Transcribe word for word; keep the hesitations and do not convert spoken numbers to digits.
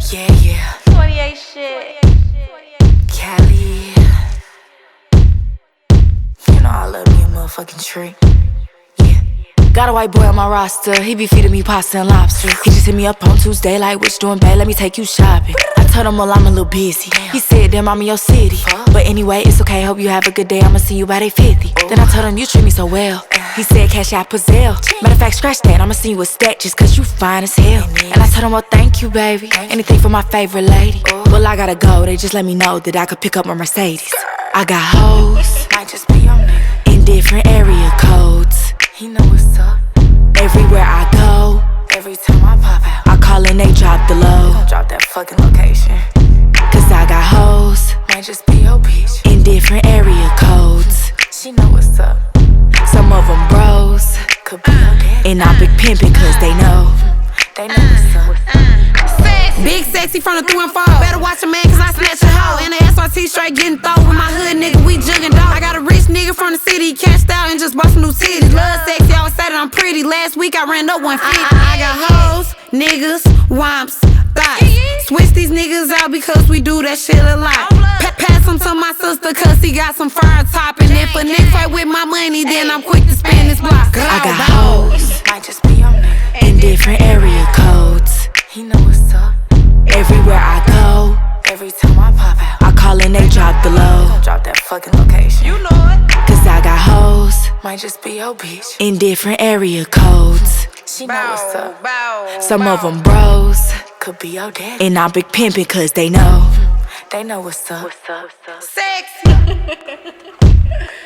Yeah, yeah. twenty-eight shit. Cali. You know I love me a motherfucking tree. Yeah. Got a white boy on my roster, he be feeding me pasta and lobster. He just hit me up on Tuesday like, what you doing, babe? Let me take you shopping. I told him, well, I'm a little busy. He said, damn, I'm in your city. But anyway, it's okay, hope you have a good day. I'ma see you by day fifty. Then I told him, you treat me so well. He said, cash out Pazelle. Matter of fact, scratch that, I'ma see you a stack just cause you fine as hell. And I told him, well, thank you, baby. Anything for my favorite lady. Well, I gotta go, they just let me know that I could pick up my Mercedes. I got hoes, might just be your nigga, in different area codes. He know what's up. Everywhere I go, every time I pop out, I call and they drop the low. Don't drop that fucking location. Cause I got hoes, might just be your bitch, in different area codes. She know what's up. Some of them bros, could be your daddy. And I big pimpin' cause they know. They know what's up. Big sexy from the through and fall. Better watch a man cause I snatch a hoe. In the S R T straight getting throw. With my hood nigga, we juggin' dog. I got a rich nigga from the city, cashed out and just bought some new titties. Love sexy, always say that I'm pretty. Last week I ran up one fifty. I, I got hoes, niggas, womps, thoughts. Switch these niggas out because we do that shit a lot. Pa pass them to my sister cause he got some fire top. And if a nigga fight with my money, then I'm quick to spend this block. I got hoes, might just be your nigga, in different area codes. He know what's up. Everywhere I go, every time I pop out, I call and they drop the low. Don't drop that fucking location. You know it. Cause I got hoes, might just be your bitch, in different area codes. She know what's up. Bow, Some bow. of them bros, could be your daddy. And I'm big pimpin' cause they know. They know what's up. Sexy.